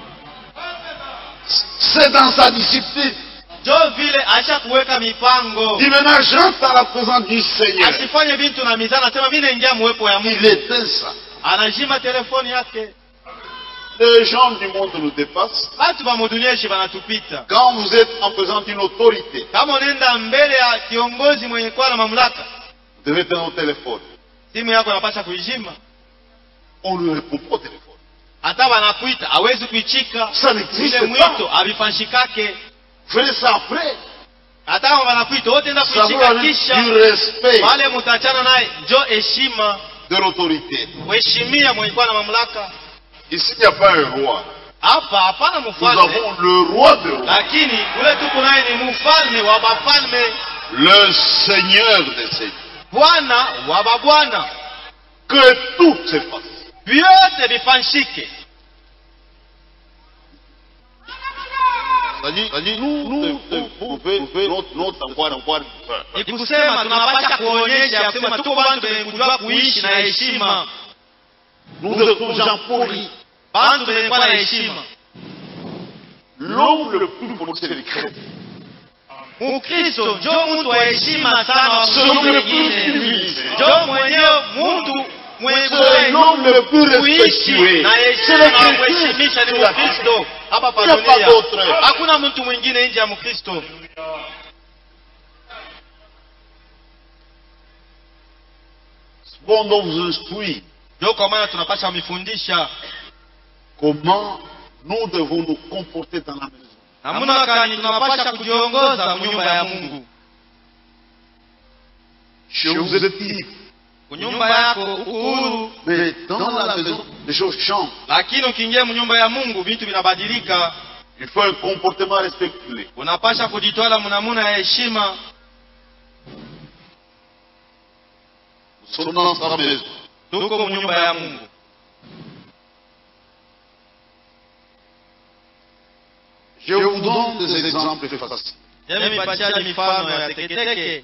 C'est dans sa discipline. jo vile asha kuweka mipango. Il maintenant j'entre à la présence du Seigneur. Asifanye vitu na mizana, anasema mimi naingia muwepo ya Il Mungu. éteint ça. Anajima telefoni yake. Les gens du monde nous dépassent. Watu wa mudunia ishi banatupita. Quand vous êtes en présence d'une autorité, Kama unaenda mbele ya kiongozi mwenye kuwa na mamlaka, vous devez éteindre au téléphone. simu yako inapaswa kuijima. On ne répond pas au téléphone. Hata wanakuita hawezi kuichika. Ça n'existe Ile pas. mwito avifanshikake. Faites ça après. Hata kama wanakuita wote enda Ça vous kuichika donne kisha du respect wale mutachana naye. Jo heshima, de l'autorité. kuheshimia mwenye kuwa na mamlaka. Ici, il n'y a pas un roi. Hapa hapana Nous mfalme, avons le roi de rois, lakini ule tuko naye ni mfalme wa bafalme, le Seigneur des seigneurs. Bwana wa babwana. Que tout se fasse. Vyote vifanshike. C'est-à-dire, nous, notre savoir, Ni kusema tunapasha kuonyesha ya kusema tuko bantu benye kujua kuishi na heshima. nous sommes gens polis. Bantu benye kuwa na heshima. L'homme le plus poli, c'est le chrétien. Mukristo njo muntu wa heshima sana wa C'est l'homme le plus wengine. civilisé. Njo mwenyewe muntu C'est l'homme le plus respectué. na C'est heshima le na Christ kuheshimisha ni sur la terre. Mkristo hapa pa Il n'y a pas dunia. d'autre. Hakuna mtu mwingine nje ya Mkristo. Bon, donc vous instruit Ndio kwa maana tunapaswa mifundisha comment nous devons nous comporter dans la maison. namna gani tunapaswa kujiongoza nyumba ya Mungu. Chez vous êtes libre, Nyumba yako uko huru, mais dans la maison, les choses changent. lakini ukiingia nyumba ya Mungu vitu vinabadilika. Il faut un comportement respectueux. Unapaswa kujitwala mnamuna ya heshima. Nous sommes dans sa maison. Tuko nyumba ya Mungu. Je vous donne des exemples faciles. Yeye mipatia mifano ya teketeke.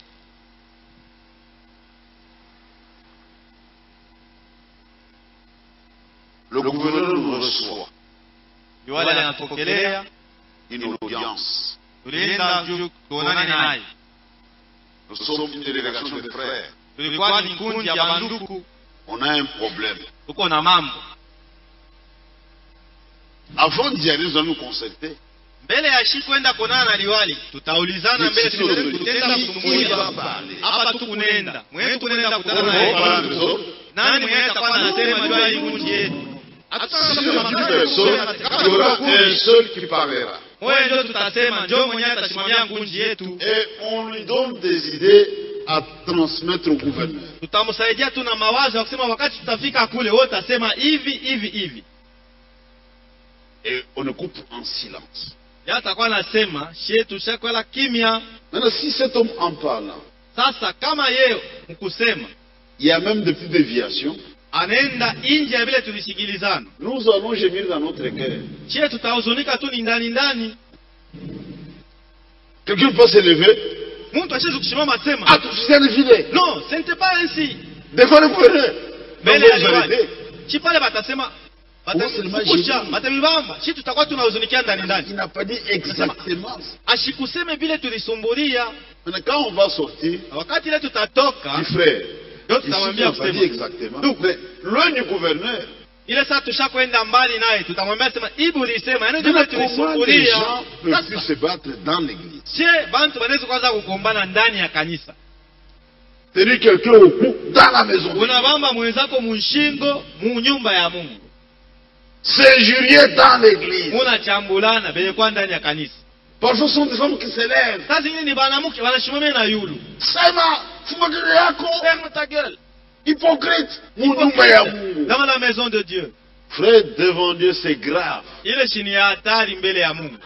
Le gouverneur nous reçoit Yule anatokelea, une audience. tulienda juu tuonane naye. Nous sommes une délégation de frères. Tulikuwa ni kundi ya banduku, On a un problème. tuko na mambo. Avant d'y aller, nous allons nous consulter. Mbele ya shi kwenda kuonana na liwali, tutaulizana mbele Sisi ndio tutenda kusumulia hapa tu kunenda. Mwenye tunaenda kutana On na va parler yeye. des autres. Nani mwenye atakuwa anasema juu ya hii kundi yetu? Si il y a 10 personnes, il y aura un seul qui parlera. Wewe ndio tutasema njoo mwenye atasimamia kundi yetu. Et on lui donne des idées à transmettre au gouverneur. Tutamsaidia tu na mawazo ya kusema wakati tutafika kule wewe utasema hivi hivi hivi. Et on écoute en silence. Yeye atakuwa anasema shetu tushakwala kimya. Maintenant, si cet homme en parle, Sasa kama yeye mkusema il y a même des petites déviations, anaenda nje ya vile tulisikilizana, nous allons gémir dans notre cœur. shetu tutahuzunika tu ni ndani ndani. Quelqu'un peut se lever. Mtu ashizo kusimama sema Ah, tu sais défiler. non, ce n'était pas ainsi. Devant le gouverneur. Mbele ya Vous liwali. arrêtez. Si pale batasema batamfukusha, batamibamba, si tutakuwa tunahuzunikia ndani Il ndani. n'a pas dit exactement ça. Ashikuseme vile tulisumbulia. Maintenant, quand on va sortir, Wakati ile tutatoka, du frère, ndio ici, tutamwambia on n'a pas dit kusema. exactement. Mais loin du gouverneur, Ile saa tushakwenda mbali naye tutamwambia sema ibu ulisema, yaani ndio comment les tulisumbulia. gens peuvent plus Sasa se battre dans l'église. je bantu wanaweza kwanza kugombana ndani ya kanisa. Tenir quelqu'un au cou dans la maison. Unabamba mwenzako mushingo mu nyumba ya Mungu. S'injurier dans l'église. Unachambulana bele kwa ndani ya kanisa. Parfois, ce sont des hommes qui s'élèvent. Sasa hili ni banamuke wanashimamia na yulu. Sema, fumagile yako. Ferme ta gueule. Hypocrite. Munumba ya Mungu. Dans la maison de Dieu. Frère, devant Dieu, c'est grave. Ile chini ya hatari mbele ya Mungu.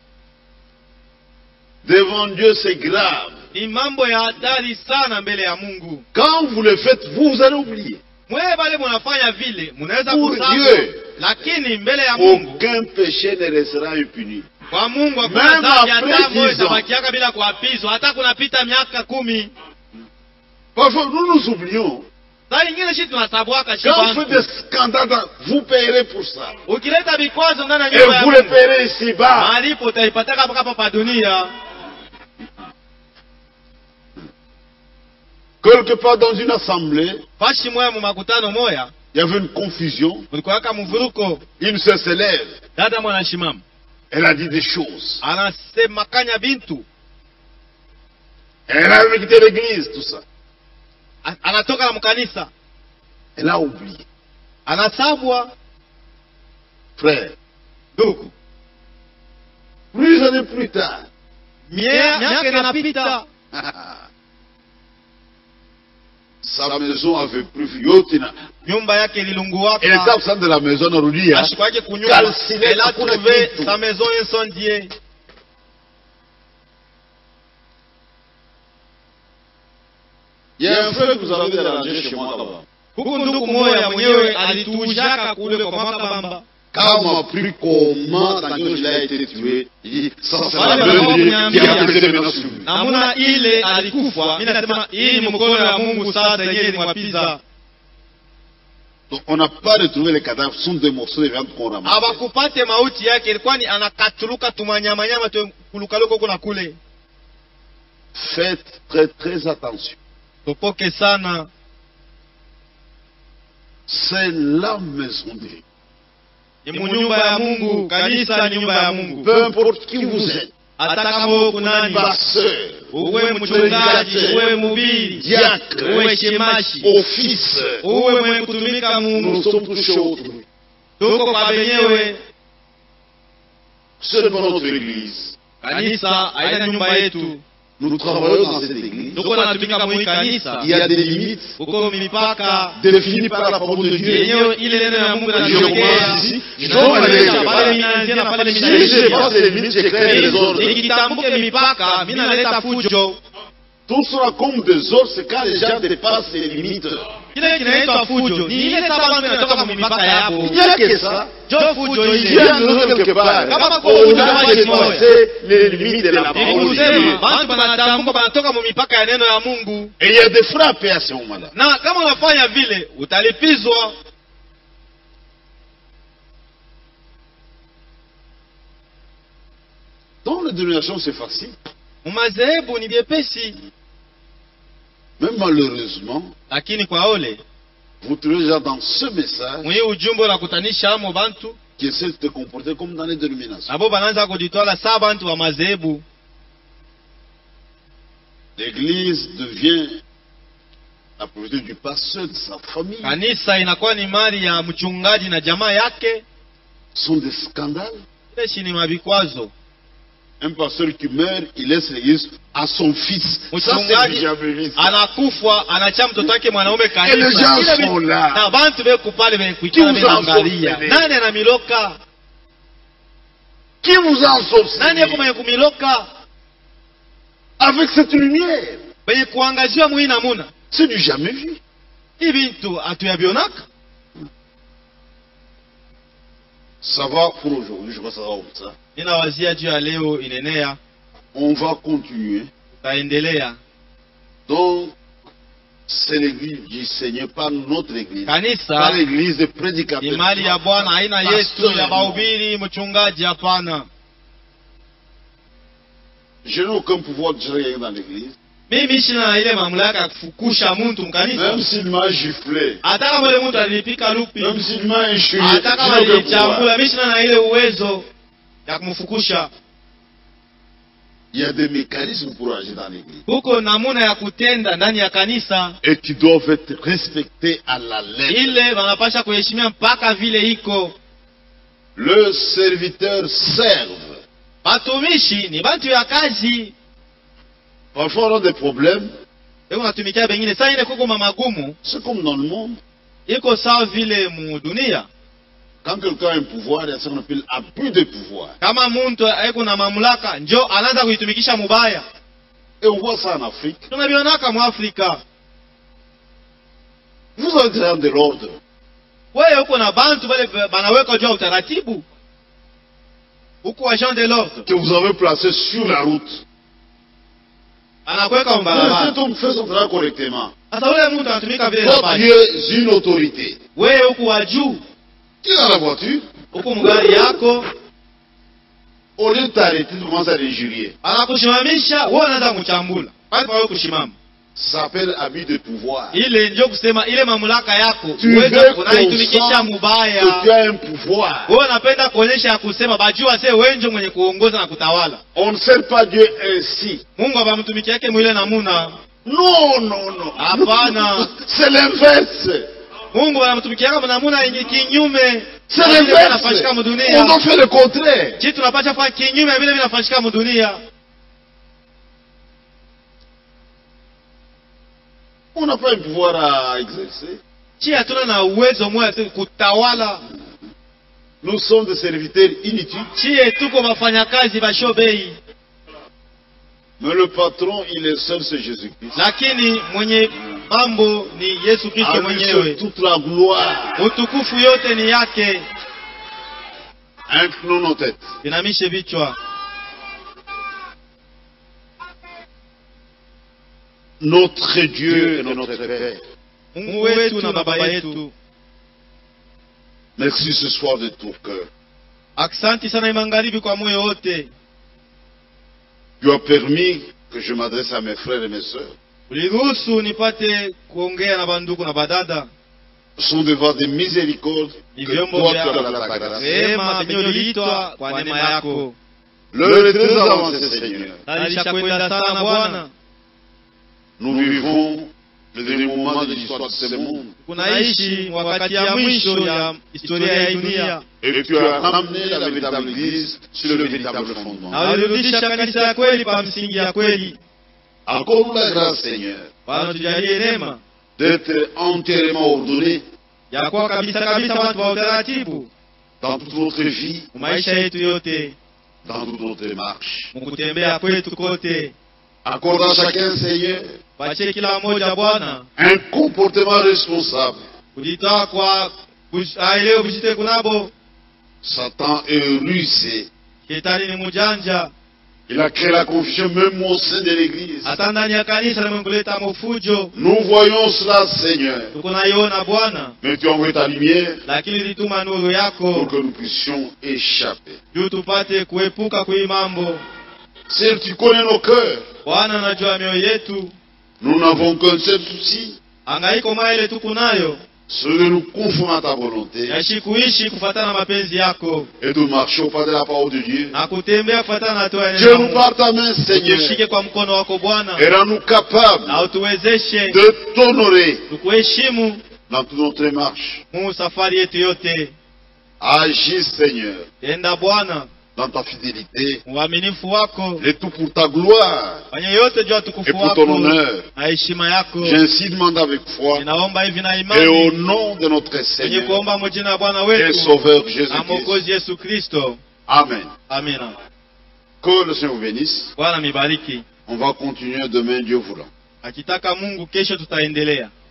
Devant Dieu, c'est grave. Ni mambo ya hatari sana mbele ya Mungu. Quand vous le faites, vous allez oublier. Mwewe bale munafanya vile, munaweza Pour kusahau. Dieu. Lakini mbele ya Mungu, Aucun péché ne restera impuni. kwa Mungu hakuna Même dhambi après hata 10 moja ans. itabakiaka bila kuapizwa, hata kunapita miaka 10. Parfois, nous nous oublions. Saa ingine shi tunasabwaka shi Quand vous bantu. faites des scandales, vous payerez pour ça. Ukileta vikwazo ndani ya Et nyumba ya vous le Mungu, payerez ici-bas. malipo utaipataka hapa pa dunia. Quelque part dans une assemblée, Fashi moya mu makutano moya, il y avait une confusion. kulikuwaka mvuruko. Une sœur se lève. Dada mwanashimama Elle a dit des choses. anasema kanya bintu, Elle a quitté l'église, tout ça. anatoka na mkanisa, Elle a oublié. anasabwa. Frère, Ndugu, plus années plus tard, miaka inapita, sa maison avait plus yotina. nyumba yake Elle était ililunguwaka. absente de la maison, Narudia. Ashikwake kunyumba, Calciné, elle a hakuna trouvé kitu. sa maison incendiée. Il y a un frère que vous avez dérangé chez moi là-bas. Huku ndugu moya mwenyewe alituujaka kule kwa mwaka bamba. Quand on m'a appris comment Daniel a été tué, il dit, ça c'est Wale la wanakuwa main qui kuniambia, a pété maintenant sur lui. namuna ile alikufa, mimi nasema hii ni mkono ya Mungu sasa yenyewe ilimwapiza. Donc on n'a pas retrouvé les cadavres, ce sont des morceaux de viande qu'on ramasse. Abakupate mauti yake, ilikuwa ni anakatuluka tumanyamanyama tu kulukaluka huko na kule. Faites très très attention. Topoke sana. c'est la maison de Dieu. Ni nyumba ya Mungu, kanisa ni nyumba ya Mungu. Peu importe qui vous êtes, Atakamo kunani, pasteur, uwe mchungaji, uwe mhubiri, diacre, uwe shemashi, office, uwe mwenye kutumika Mungu, nous sommes tous chez autrui. tuko kwa benyewe. Ce n'est pas notre église. Kanisa haina nyumba yetu. Nous travaillons dans cette église. Tuko natumika mwi kanisa. Il y a des limites Uko mipaka définies par la parole de Dieu. yenyewe, ile neno ya Mungu Je inatokea. commence ici, je dois aller Pale là-bas. minaanzia na pale Si je passe minaanzia. les limites, je crée des ordres. Nikitambuke mipaka, mimi naleta fujo. Tout sera comme des ordres, c'est quand les gens dépassent les limites. Kile kinaitwa fujo ni ile sababu inatoka kwa mipaka yako. Il n'y a que ça. Jo fujo Il y ile. a nous quelque part. Kama kwa On fujo a kama dépassé les limites de la Ni parole de kusema Dieu. bantu banatambuka banatoka mu mipaka ya neno ya Mungu. Et il y a des frais à payer à ce moment-là. Na kama unafanya vile utalipizwa. Dans les dénominations, c'est facile. Mumadhehebu ni vyepesi, Mais malheureusement, lakini kwa ole vous trouvez déjà dans ce message mwi ujumbe la kutanisha amo bantu qui essaie de te comporter comme dans les dénominations. abo bananza kujitwala saa bantu wa madhehebu. L'église devient la propriété du pasteur, de sa famille. Kanisa inakuwa ni mali ya mchungaji na jamaa yake. Ce sont des scandales. Ile shi ni mabikwazo. Un pasteur qui meurt, il laisse l'église à son fils. Ça, c'est Mchungaji jamais vu ça. anakufa, anacha mtoto wake mwanaume Et les gens kanisa. sont là. Na bantu beku pale Qui bekuikana vous en beangalia. sauve? Nani anamiloka? Qui vous en sauve? Nani yako mwenye kumiloka? Avec cette lumière. Benye kuangaziwa mwi namuna. C'est du jamais vu. Hii bintu hatuyabionaka. Ça va pour aujourd'hui, je crois que ça va comme ça. Ninawazia juu ya leo inenea, On va continuer. tutaendelea. Donc, c'est l'église du Seigneur, pas notre église. Pas Kanisa l'église des ni prédicateurs. mali ya Bwana, haina yetu Pastor. ya mahubiri, mchungaji hapana. Je n'ai aucun pouvoir de gérer rien dans l'église. Mimi sina ile mamlaka ya kufukusha mtu Même mkanisa. s'il m'a giflé, Hata kama ile mtu alipika lupi, même s'il m'a injurié, hata kama je n'ai aucun pouvoir. alichambula, mimi sina na ile uwezo ya kumfukusha. Il y a des mécanismes pour agir dans l'église. Huko namuna ya kutenda ndani ya kanisa, Et qui doivent être respectés à la lettre. ile wanapasha kuheshimia mpaka vile iko. Le serviteur serve. Batumishi ni bantu ya kazi. Parfois, on a des problèmes. Eko natumikia bengine saa ile kuko mamagumu, C'est comme dans le monde. iko sawa vile mu dunia. Quand quelqu'un a un pouvoir, il y a ce qu'on appelle abus de pouvoir. Kama muntu eko na mamlaka, njo anaanza kuitumikisha mubaya. Et on voit ça en Afrique. Tunabionaka mu Afrika. Vous êtes dans de l'ordre. Wewe uko na bantu wale banaweka juu ya utaratibu. Uko agent de l'ordre. Que vous avez placé sur la route. Anakuweka Mais cet mbarabara. homme fait son travail correctement. Sasa ule mtu anatumika vile Toi, inapaswa. tu es une autorité. Wewe uko wa juu, Tu es dans la voiture. uko mgari yako, Au lieu de t'arrêter, tu commences à l'injurier. anakushimamisha, wewe unaanza kumchambula. Basi wewe kushimama. Ça s'appelle abus de pouvoir. Ile ndio kusema ile mamlaka yako, Tu veux uweza qu'on unaitumikisha sente mubaya. que tu as un pouvoir. Wewe unapenda kuonyesha ya kusema bajua se wenjo mwenye kuongoza na kutawala. On ne sert pas Dieu ainsi. Mungu abamtumikia yake mwile namuna. Non, non, non. Hapana. C'est l'inverse. Mungu anamtumikia kama namuna yenye kinyume. C'est Vile l'inverse. vinafanyika mu On dunia. doit faire le contraire. Kitu tunapaswa fanya kinyume vile vinafanyika mu dunia. On n'a pas un pouvoir à exercer. Chi hatuna na uwezo mmoja tu kutawala. Nous sommes des serviteurs inutiles. Chie tuko wafanyakazi bashobei. Mais le patron, il est seul, c'est Jésus-Christ. Lakini mwenye mambo ni Yesu Kristo À lui mwenyewe. seul toute la gloire. Utukufu yote ni yake. Inclinons nos têtes. Inamishe vichwa. Notre Dieu et notre Père. Mungu wetu na baba yetu. Merci ce soir de tout cœur. Aksanti sana magharibi kwa moyo wote. Tu as permis que je m'adresse à mes frères et mes sœurs. Uliruhusu nipate kuongea na bandugu na badada. sont des voies de miséricorde Ni que vyombo toi tu as vya dans ta grâce. rehema vyenye uliitwa kwa neema yako. L'heure est très avancée, Seigneur. Na lishakwenda sana Bwana. Nous vivons le dernier moment de l'histoire de ce monde. Tunaishi wakati ya mwisho ya historia ya dunia. Et tu as ramené la véritable Église sur le véritable fondement. Na ulirudisha kanisa ya kweli pa msingi ya kweli. Accorde la grâce, Seigneur, Bwana tujalie neema d'être entièrement ordonné ya kuwa kabisa watu wa utaratibu dans toute notre vie, maisha yetu yote, dans toute notre marche. mkutembea kwetu kote. Accorde à chacun, Seigneur, Patie kila mmoja Bwana un comportement responsable. kujitoa kwa aelewe kujite kunabo. Satan est rusé. Shetani ni mjanja. Il a créé la confusion même au sein de l'Église. Hata ndani ya kanisa limekuleta mafujo. Nous voyons cela, Seigneur. Tunaiona Bwana. Mais tu as envoyé ta lumière Lakini lituma nuru pour yako que nous puissions échapper. juu tupate kuepuka kui mambo. Seigneur, tu connais nos cœurs. Bwana anajua mioyo yetu. Nous n'avons qu'un seul souci, Hangaiko maile tuko nayo. c'est de nous conformer à ta volonté Yaishi kuishi kufuatana na mapenzi yako. et de marcher au pas de la parole de Dieu. Na kutembea kufuatana na hatua ya Dieu neno. nous part ta main, Seigneur, Tushike kwa mkono wako Bwana. et rends-nous capables Na utuwezeshe de t'honorer tukuheshimu dans toute notre marche. mu safari yetu yote. Agis, Seigneur, Tenda Bwana dans ta fidélité, uaminifu wako. et tout pour ta gloire Fanya yote juu ya et tukufu pour ton wako honneur. na heshima yako. J'ai ainsi demandé avec foi Ninaomba hivi na et imani au nom de notre kwenye Seigneur kuomba mjina ya Bwana et wetu Sauveur na Jésus-Christ. Mwokozi Yesu Kristo. Amen. Amina. Que le Seigneur vous bénisse. Bwana mibariki. On va continuer demain, Dieu voulant. Akitaka Mungu kesho tutaendelea.